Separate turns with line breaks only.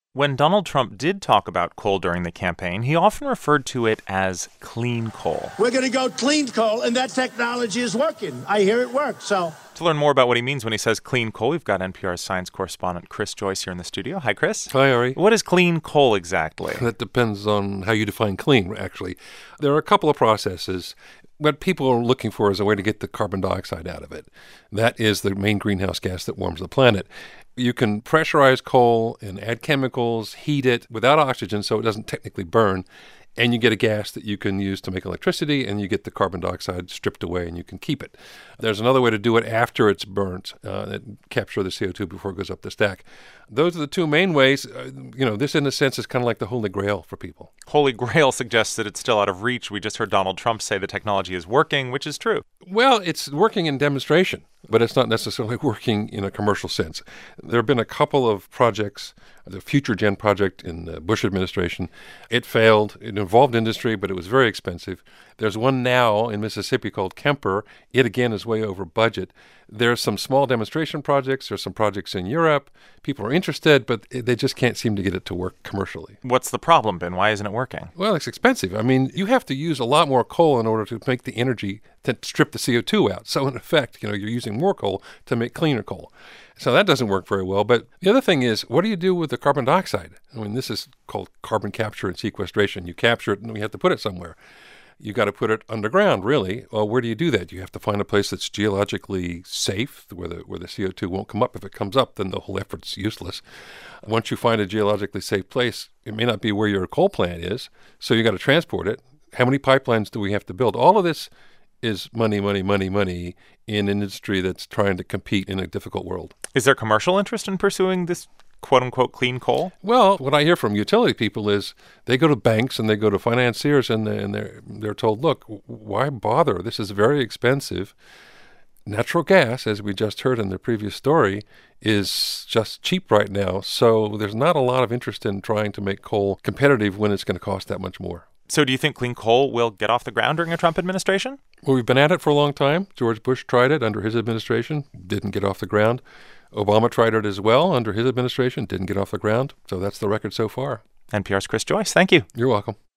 When Donald Trump did talk about coal during the campaign, he often referred to it as clean coal.
We're going to go clean coal, and that technology is working. I hear it works, so...
To learn more about what he means when he says clean coal, we've got NPR's science correspondent Chris Joyce here in the studio. Hi, Chris.
Hi, Ari.
What is clean coal exactly?
That depends on how you define clean, actually. There are a couple of processes. What people are looking for is a way to get the carbon dioxide out of it. That is the main greenhouse gas that warms the planet. You can pressurize coal and add chemicals, heat it without oxygen so it doesn't technically burn, and you get a gas that you can use to make electricity, and you get the carbon dioxide stripped away and you can keep it. There's another way to do it after it's burnt, that capture the CO2 before it goes up the stack. Those are the two main ways. This in a sense is kind of like the Holy Grail for people.
Holy Grail suggests that it's still out of reach. We just heard Donald Trump say the technology is working, which is true.
Well, it's working in demonstration, but it's not necessarily working in a commercial sense. There have been a couple of projects, the Future Gen project in the Bush administration. It failed. It involved industry, but it was very expensive. There's one now in Mississippi called Kemper. It, again, is way over budget. There's some small demonstration projects. There's some projects in Europe. People are interested, but they just can't seem to get it to work commercially.
What's the problem, Ben? Why isn't it working?
Well, it's expensive. I mean, you have to use a lot more coal in order to make the energy to strip the CO2 out. So, in effect, you're using more coal to make cleaner coal. So that doesn't work very well. But the other thing is, what do you do with the carbon dioxide? I mean, this is called carbon capture and sequestration. You capture it and we have to put it somewhere. You got to put it underground, really. Well, where do you do that? You have to find a place that's geologically safe, where the CO2 won't come up. If it comes up, then the whole effort's useless. Once you find a geologically safe place, it may not be where your coal plant is, so you got to transport it. How many pipelines do we have to build? All of this is money in an industry that's trying to compete in a difficult world.
Is there commercial interest in pursuing this quote-unquote clean coal?
Well, what I hear from utility people is they go to banks and they go to financiers and they're told, look, why bother? This is very expensive. Natural gas, as we just heard in the previous story, is just cheap right now. So there's not a lot of interest in trying to make coal competitive when it's going to cost that much more.
So do you think clean coal will get off the ground during a Trump administration?
Well, we've been at it for a long time. George Bush tried it under his administration, didn't get off the ground. Obama tried it as well under his administration, didn't get off the ground. So that's the record so far.
NPR's Chris Joyce, thank you.
You're welcome.